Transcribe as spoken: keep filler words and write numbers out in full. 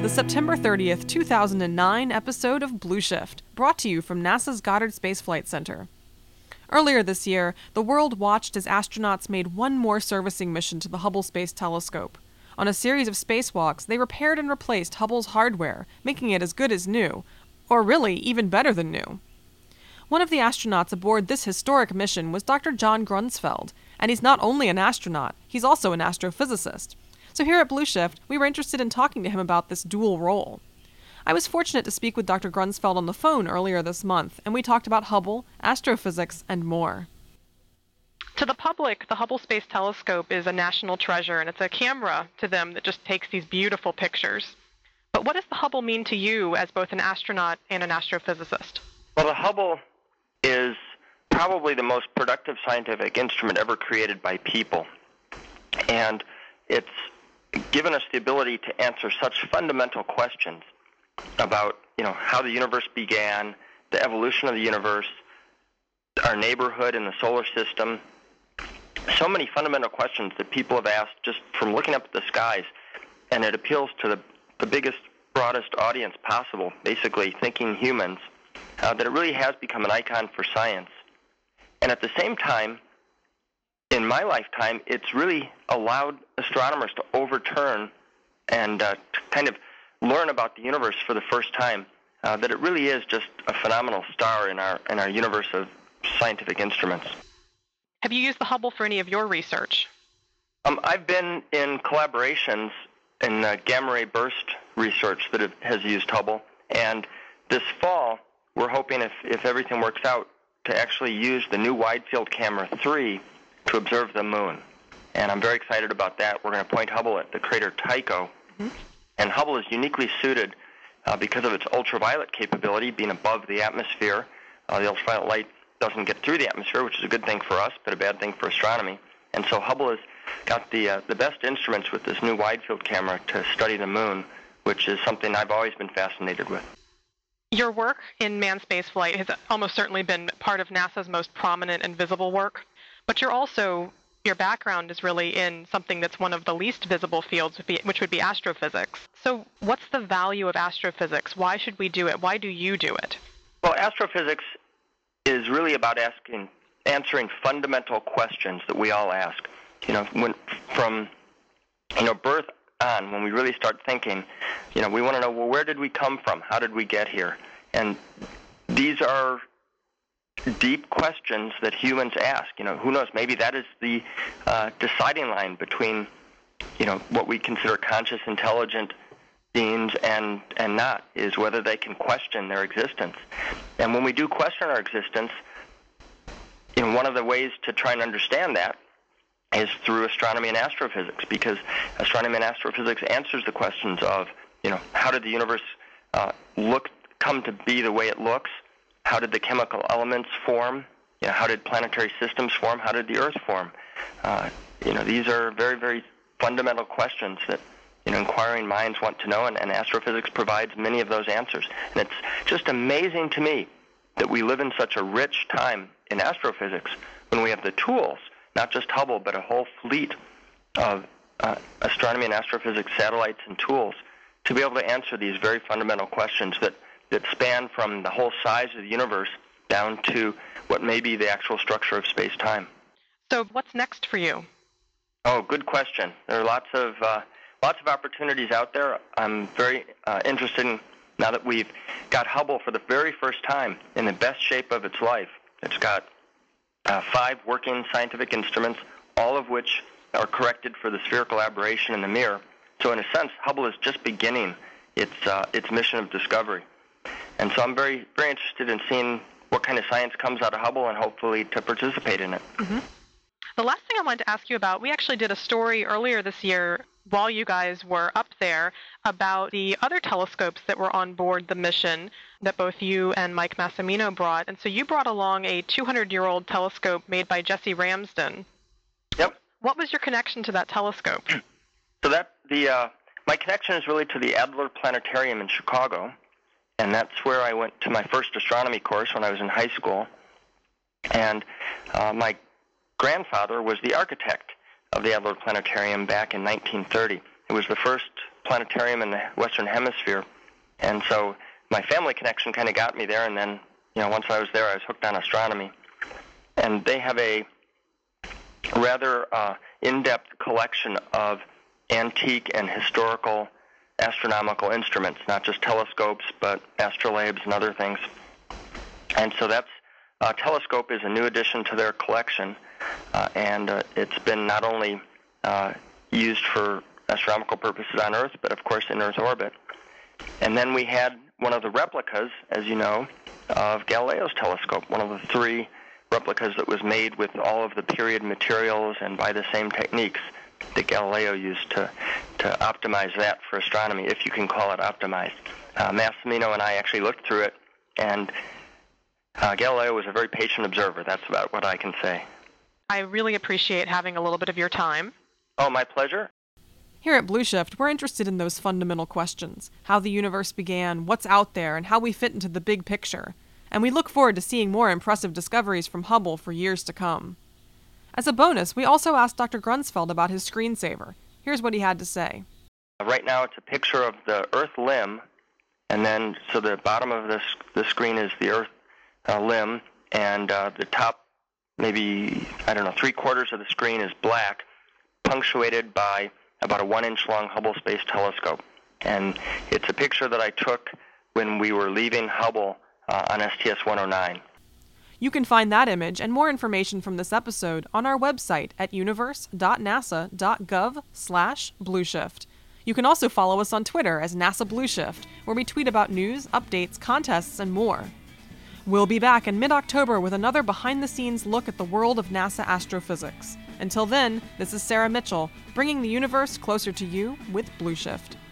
the September thirtieth, two thousand nine episode of Blue Shift, brought to you from NASA's Goddard Space Flight Center. Earlier this year, the world watched as astronauts made one more servicing mission to the Hubble Space Telescope. On a series of spacewalks, they repaired and replaced Hubble's hardware, making it as good as new, or really, even better than new. One of the astronauts aboard this historic mission was Doctor John Grunsfeld, and he's not only an astronaut, he's also an astrophysicist. So here at Blue Shift, we were interested in talking to him about this dual role. I was fortunate to speak with Doctor Grunsfeld on the phone earlier this month, and we talked about Hubble, astrophysics, and more. To the public, the Hubble Space Telescope is a national treasure, and it's a camera to them that just takes these beautiful pictures. But what does the Hubble mean to you as both an astronaut and an astrophysicist? Well, the Hubble is probably the most productive scientific instrument ever created by people. And it's given us the ability to answer such fundamental questions about, you know, how the universe began, the evolution of the universe, our neighborhood in the solar system. So many fundamental questions that people have asked just from looking up at the skies, and it appeals to the, the biggest, broadest audience possible, basically thinking humans, uh, that it really has become an icon for science. And at the same time, in my lifetime, it's really allowed astronomers to overturn and uh, to kind of learn about the universe for the first time, uh, that it really is just a phenomenal star in our in our universe of scientific instruments. Have you used the Hubble for any of your research? Um, I've been in collaborations in uh, gamma ray burst research that have, has used Hubble, and this fall we're hoping, if, if everything works out, to actually use the new Wide Field Camera three to observe the moon. And I'm very excited about that. We're going to point Hubble at the crater Tycho. Mm-hmm. And Hubble is uniquely suited uh, because of its ultraviolet capability, being above the atmosphere. Uh, the ultraviolet light doesn't get through the atmosphere, which is a good thing for us, but a bad thing for astronomy. And so Hubble has got the uh, the best instruments with this new wide field camera to study the moon, which is something I've always been fascinated with. Your work in manned spaceflight has almost certainly been part of NASA's most prominent and visible work, but you're also, your background is really in something that's one of the least visible fields, which would be astrophysics. So what's the value of astrophysics? Why should we do it? Why do you do it? Well, astrophysics is really about asking, answering fundamental questions that we all ask. You know, when, from you know birth on, when we really start thinking, you know, we want to know, well, where did we come from? How did we get here? And these are deep questions that humans ask. You know, who knows? Maybe that is the uh, deciding line between, you know, what we consider conscious, intelligent beings and and not, is whether they can question their existence. And when we do question our existence, you know, one of the ways to try and understand that is through astronomy and astrophysics, because astronomy and astrophysics answers the questions of, you know, how did the universe uh, look, come to be the way it looks? How did the chemical elements form? You know, how did planetary systems form? How did the Earth form? Uh, you know, these are very, very fundamental questions that, you know, inquiring minds want to know, and, and astrophysics provides many of those answers. And it's just amazing to me that we live in such a rich time in astrophysics when we have the tools, not just Hubble, but a whole fleet of uh, astronomy and astrophysics satellites and tools to be able to answer these very fundamental questions that, that span from the whole size of the universe down to what may be the actual structure of space-time. So what's next for you? Oh, good question. There are lots of uh, lots of opportunities out there. I'm very uh, interested in, now that we've got Hubble for the very first time in the best shape of its life. It's got uh, five working scientific instruments, all of which are corrected for the spherical aberration in the mirror. So in a sense, Hubble is just beginning its uh, its mission of discovery. And so I'm very, very interested in seeing what kind of science comes out of Hubble and hopefully to participate in it. Mm-hmm. The last thing I wanted to ask you about, we actually did a story earlier this year while you guys were up there about the other telescopes that were on board the mission that both you and Mike Massimino brought. And so you brought along a two hundred year old telescope made by Jesse Ramsden. Yep. What was your connection to that telescope? So that the uh, my connection is really to the Adler Planetarium in Chicago, and that's where I went to my first astronomy course when I was in high school. And uh, my grandfather was the architect of the Adler Planetarium back in nineteen thirty. It was the first planetarium in the Western Hemisphere. And so my family connection kind of got me there, and then, you know, once I was there, I was hooked on astronomy. And they have a rather uh, in-depth collection of antique and historical astronomical instruments, not just telescopes, but astrolabes and other things. And so that's uh, telescope is a new addition to their collection, uh, and uh, it's been not only uh, used for astronomical purposes on Earth, but of course in Earth orbit. And then we had one of the replicas, as you know, of Galileo's telescope, one of the three replicas that was made with all of the period materials and by the same techniques that Galileo used to, to optimize that for astronomy, if you can call it optimized. Uh, Massimino and I actually looked through it, and uh, Galileo was a very patient observer. That's about what I can say. I really appreciate having a little bit of your time. Oh, my pleasure. Here at Blue Shift, we're interested in those fundamental questions: how the universe began, what's out there, and how we fit into the big picture. And we look forward to seeing more impressive discoveries from Hubble for years to come. As a bonus, we also asked Doctor Grunsfeld about his screensaver. Here's what he had to say. Right now it's a picture of the Earth limb, and then so the bottom of this the screen is the Earth uh, limb, and uh, the top, maybe, I don't know, three quarters of the screen is black, punctuated by about a one-inch long Hubble Space Telescope. And it's a picture that I took when we were leaving Hubble uh, on S T S one oh nine. You can find that image and more information from this episode on our website at universe.nasa.gov slash blueshift. You can also follow us on Twitter as NASA Blueshift, where we tweet about news, updates, contests, and more. We'll be back in mid-October with another behind-the-scenes look at the world of NASA astrophysics. Until then, this is Sarah Mitchell, bringing the universe closer to you with Blue Shift.